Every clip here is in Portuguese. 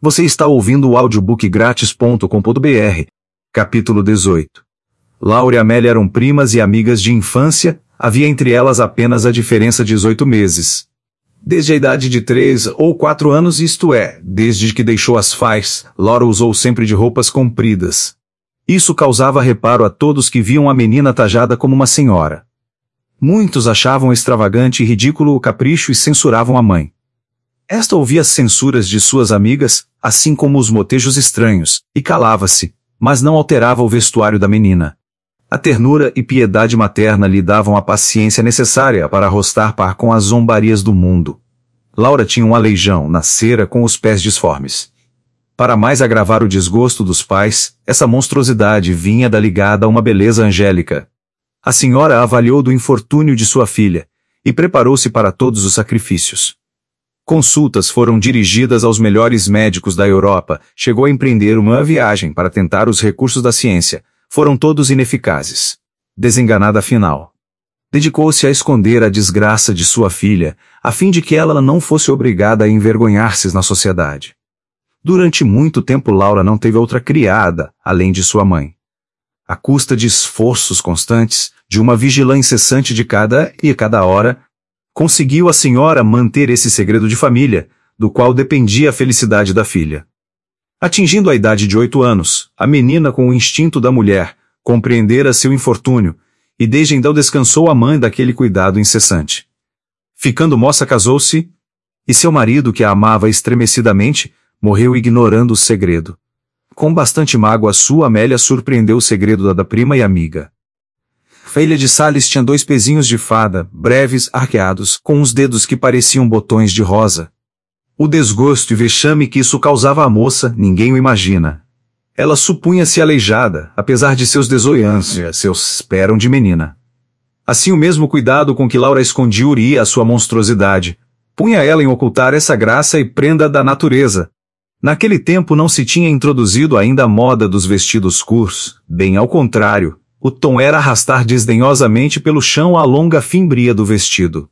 Você está ouvindo o audiobookgratis.com.br. Capítulo 18. Laura e Amélia eram primas e amigas de infância, havia entre elas apenas a diferença de 18 meses. Desde a idade de 3 ou 4 anos, isto é, desde que deixou as faias, Laura usou sempre de roupas compridas. Isso causava reparo a todos que viam a menina tajada como uma senhora. Muitos achavam extravagante e ridículo o capricho e censuravam a mãe. Esta ouvia as censuras de suas amigas, assim como os motejos estranhos, e calava-se, mas não alterava o vestuário da menina. A ternura e piedade materna lhe davam a paciência necessária para arrostar par com as zombarias do mundo. Laura tinha um aleijão, nascera com os pés disformes. Para mais agravar o desgosto dos pais, essa monstruosidade vinha da ligada a uma beleza angélica. A senhora avaliou do infortúnio de sua filha, e preparou-se para todos os sacrifícios. Consultas foram dirigidas aos melhores médicos da Europa, chegou a empreender uma viagem para tentar os recursos da ciência, foram todos ineficazes. Desenganada afinal. Dedicou-se a esconder a desgraça de sua filha, a fim de que ela não fosse obrigada a envergonhar-se na sociedade. Durante muito tempo Laura não teve outra criada, além de sua mãe. À custa de esforços constantes, de uma vigilância incessante de cada hora, conseguiu a senhora manter esse segredo de família, do qual dependia a felicidade da filha. Atingindo a idade de 8 anos, a menina, com o instinto da mulher, compreendera seu infortúnio, e desde então descansou a mãe daquele cuidado incessante. Ficando moça, casou-se, e seu marido, que a amava estremecidamente, morreu ignorando o segredo. Com bastante mágoa, sua Amélia surpreendeu o segredo da prima e amiga. Filha de Salles tinha 2 pezinhos de fada, breves, arqueados, com uns dedos que pareciam botões de rosa. O desgosto e vexame que isso causava à moça, ninguém o imagina. Ela supunha-se aleijada, apesar de seus 18 anos, seus esperam de menina. Assim o mesmo cuidado com que Laura escondia a sua monstruosidade, punha ela em ocultar essa graça e prenda da natureza. Naquele tempo não se tinha introduzido ainda a moda dos vestidos curtos, bem ao contrário. O tom era arrastar desdenhosamente pelo chão a longa fimbria do vestido.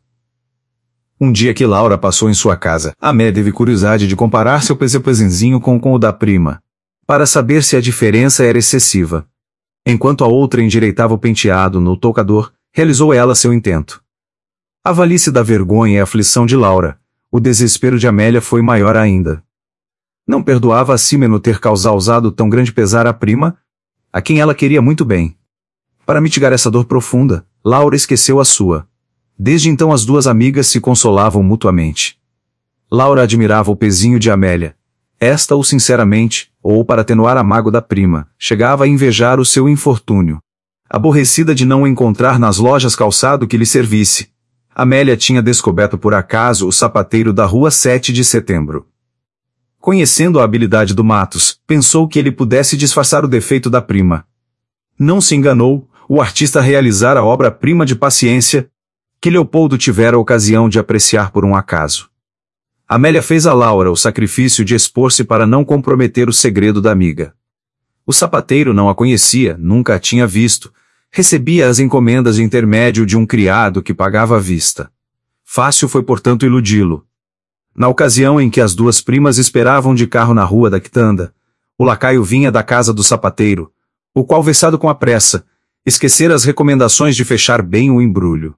Um dia que Laura passou em sua casa, Amélia teve curiosidade de comparar seu pezinho com o da prima, para saber se a diferença era excessiva. Enquanto a outra endireitava o penteado no toucador, realizou ela seu intento. A velhice da vergonha e a aflição de Laura, o desespero de Amélia foi maior ainda. Não perdoava a si mesmo ter causado tão grande pesar à prima, a quem ela queria muito bem. Para mitigar essa dor profunda, Laura esqueceu a sua. Desde então as duas amigas se consolavam mutuamente. Laura admirava o pezinho de Amélia. Esta-o sinceramente, ou para atenuar a mágoa da prima, chegava a invejar o seu infortúnio. Aborrecida de não encontrar nas lojas calçado que lhe servisse, Amélia tinha descoberto por acaso o sapateiro da rua 7 de Setembro. Conhecendo a habilidade do Matos, pensou que ele pudesse disfarçar o defeito da prima. Não se enganou. O artista realizara a obra-prima de paciência, que Leopoldo tivera a ocasião de apreciar por um acaso. Amélia fez a Laura o sacrifício de expor-se para não comprometer o segredo da amiga. O sapateiro não a conhecia, nunca a tinha visto, recebia as encomendas de intermédio de um criado que pagava à vista. Fácil foi, portanto, iludi-lo. Na ocasião em que as duas primas esperavam de carro na rua da quitanda, o lacaio vinha da casa do sapateiro, o qual, vexado com a pressa, esquecera as recomendações de fechar bem o embrulho.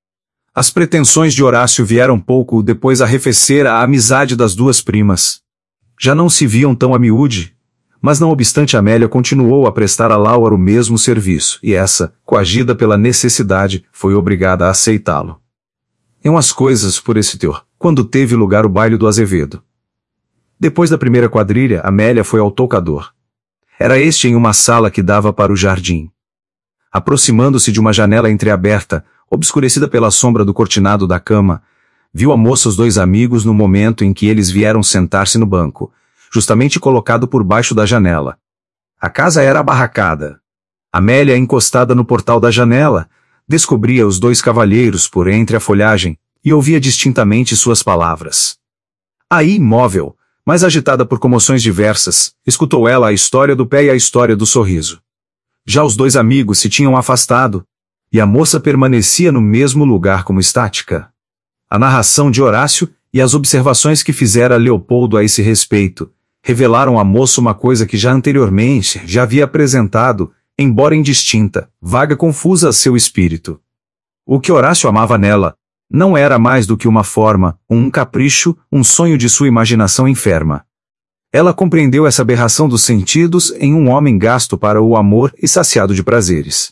As pretensões de Horácio vieram pouco depois arrefecer a amizade das duas primas. Já não se viam tão a miúde, mas não obstante Amélia continuou a prestar a Laura o mesmo serviço, e essa, coagida pela necessidade, foi obrigada a aceitá-lo. Em umas coisas por esse teor, quando teve lugar o baile do Azevedo. Depois da primeira quadrilha, Amélia foi ao toucador. Era este em uma sala que dava para o jardim. Aproximando-se de uma janela entreaberta, obscurecida pela sombra do cortinado da cama, viu a moça os 2 amigos no momento em que eles vieram sentar-se no banco, justamente colocado por baixo da janela. A casa era abarracada. Amélia, encostada no portal da janela, descobria os 2 cavalheiros por entre a folhagem e ouvia distintamente suas palavras. Aí, imóvel, mas agitada por comoções diversas, escutou ela a história do pé e a história do sorriso. Já os 2 amigos se tinham afastado, e a moça permanecia no mesmo lugar como estática. A narração de Horácio e as observações que fizera Leopoldo a esse respeito, revelaram à moça uma coisa que já anteriormente já havia apresentado, embora indistinta, vaga confusa a seu espírito. O que Horácio amava nela não era mais do que uma forma, um capricho, um sonho de sua imaginação enferma. Ela compreendeu essa aberração dos sentidos em um homem gasto para o amor e saciado de prazeres.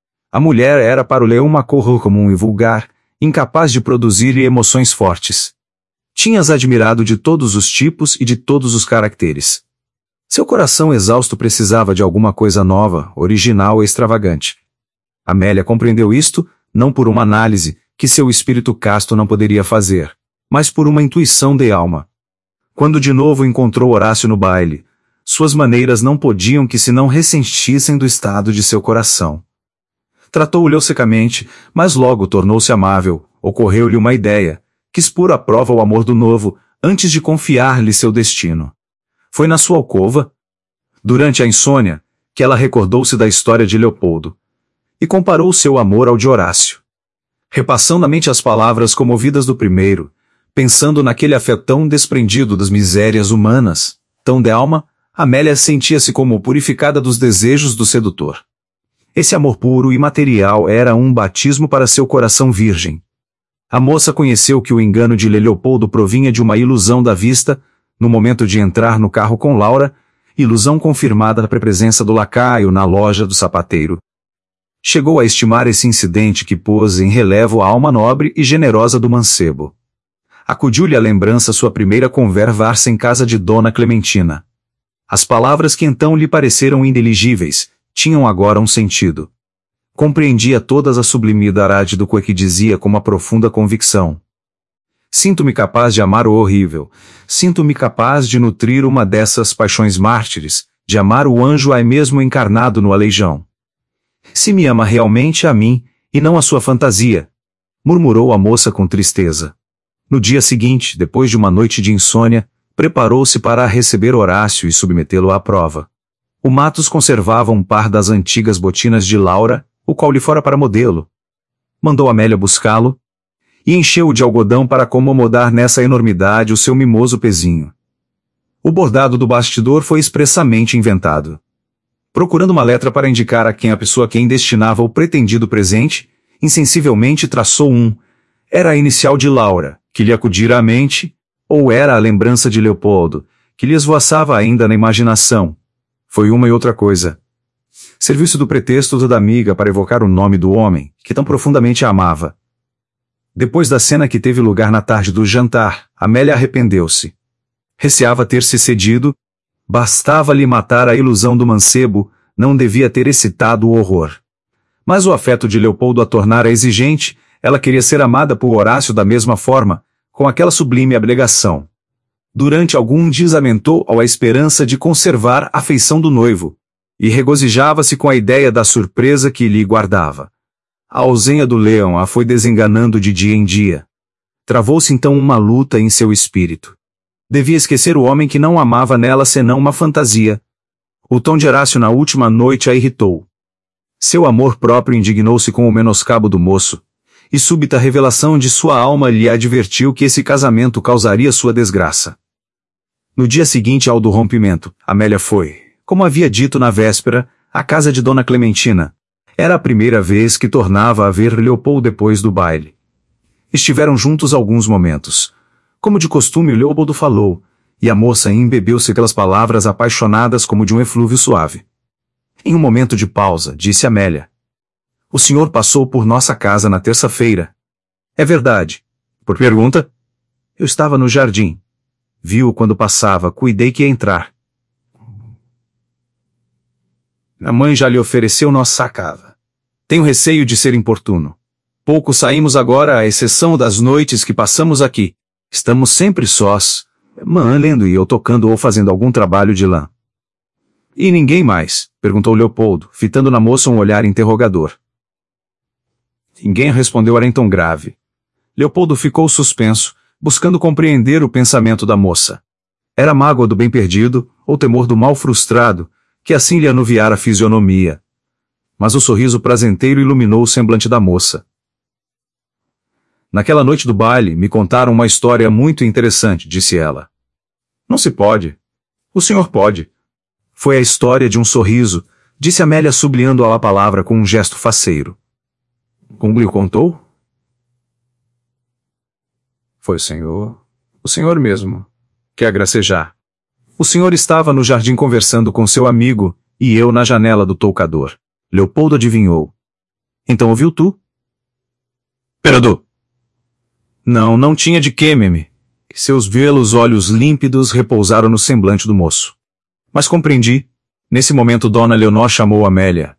A mulher era para o Leão uma cor comum e vulgar, incapaz de produzir emoções fortes. Tinha-as admirado de todos os tipos e de todos os caracteres. Seu coração exausto precisava de alguma coisa nova, original e extravagante. Amélia compreendeu isto, não por uma análise, que seu espírito casto não poderia fazer, mas por uma intuição de alma. Quando de novo encontrou Horácio no baile, suas maneiras não podiam que se não ressentissem do estado de seu coração. Tratou-o secamente, mas logo tornou-se amável, ocorreu-lhe uma ideia, quis pôr à prova o amor do novo, antes de confiar-lhe seu destino. Foi na sua alcova, durante a insônia, que ela recordou-se da história de Leopoldo, e comparou seu amor ao de Horácio. Repassando na mente as palavras comovidas do primeiro, pensando naquele afeto tão desprendido das misérias humanas, tão de alma, Amélia sentia-se como purificada dos desejos do sedutor. Esse amor puro e material era um batismo para seu coração virgem. A moça conheceu que o engano de Leopoldo provinha de uma ilusão da vista, no momento de entrar no carro com Laura, ilusão confirmada da presença do lacaio na loja do sapateiro. Chegou a estimar esse incidente que pôs em relevo a alma nobre e generosa do mancebo. Acudiu-lhe à lembrança sua primeira conversa em casa de Dona Clementina. As palavras que então lhe pareceram ineligíveis, tinham agora um sentido. Compreendia todas a sublimidade do que dizia com uma profunda convicção. Sinto-me capaz de amar o horrível, sinto-me capaz de nutrir uma dessas paixões mártires, de amar o anjo aí mesmo encarnado no aleijão. Se me ama realmente a mim, e não a sua fantasia, murmurou a moça com tristeza. No dia seguinte, depois de uma noite de insônia, preparou-se para receber Horácio e submetê-lo à prova. O Matos conservava um par das antigas botinas de Laura, o qual lhe fora para modelo. Mandou Amélia buscá-lo, e encheu-o de algodão para acomodar nessa enormidade o seu mimoso pezinho. O bordado do bastidor foi expressamente inventado. Procurando uma letra para indicar a pessoa a quem destinava o pretendido presente, insensivelmente traçou era a inicial de Laura, que lhe acudira à mente, ou era a lembrança de Leopoldo, que lhe esvoaçava ainda na imaginação. Foi uma e outra coisa. Serviu-se do pretexto da amiga para evocar o nome do homem, que tão profundamente a amava. Depois da cena que teve lugar na tarde do jantar, Amélia arrependeu-se. Receava ter-se cedido, bastava-lhe matar a ilusão do mancebo, não devia ter excitado o horror. Mas o afeto de Leopoldo a tornara exigente, ela queria ser amada por Horácio da mesma forma, com aquela sublime abnegação. Durante algum dia lamentou a esperança de conservar a afeição do noivo, e regozijava-se com a ideia da surpresa que lhe guardava. A ausência do Leão a foi desenganando de dia em dia. Travou-se então uma luta em seu espírito. Devia esquecer o homem que não amava nela senão uma fantasia. O tom de Horácio na última noite a irritou. Seu amor próprio indignou-se com o menoscabo do moço, e súbita revelação de sua alma lhe advertiu que esse casamento causaria sua desgraça. No dia seguinte ao do rompimento, Amélia foi, como havia dito na véspera, à casa de Dona Clementina. Era a primeira vez que tornava a ver Leopoldo depois do baile. Estiveram juntos alguns momentos. Como de costume, Leopoldo falou, e a moça embebeu-se pelas palavras apaixonadas como de um eflúvio suave. Em um momento de pausa, disse Amélia: "O senhor passou por nossa casa na terça-feira." "É verdade." "Por pergunta?" "Eu estava no jardim. Vi-o quando passava, cuidei que ia entrar." "A mãe já lhe ofereceu nossa casa. Tenho receio de ser importuno. Pouco saímos agora, à exceção das noites que passamos aqui. Estamos sempre sós, lendo e eu tocando ou fazendo algum trabalho de lã." "E ninguém mais?" perguntou Leopoldo, fitando na moça um olhar interrogador. Ninguém, respondeu era em tom grave. Leopoldo ficou suspenso, buscando compreender o pensamento da moça. Era mágoa do bem perdido, ou temor do mal frustrado, que assim lhe anuviara a fisionomia. Mas o sorriso prazenteiro iluminou o semblante da moça. "Naquela noite do baile, me contaram uma história muito interessante", disse ela. "Não se pode. O senhor pode. Foi a história de um sorriso, disse Amélia sublinhando a palavra com um gesto faceiro. Como lhe contou? Foi o senhor mesmo. Quer gracejar? O senhor estava no jardim conversando com seu amigo, e eu na janela do toucador. Leopoldo adivinhou. Então ouviu tu? Perador! Não tinha de quê, meme. Seus belos olhos límpidos repousaram no semblante do moço. Mas compreendi. Nesse momento Dona Leonor chamou Amélia.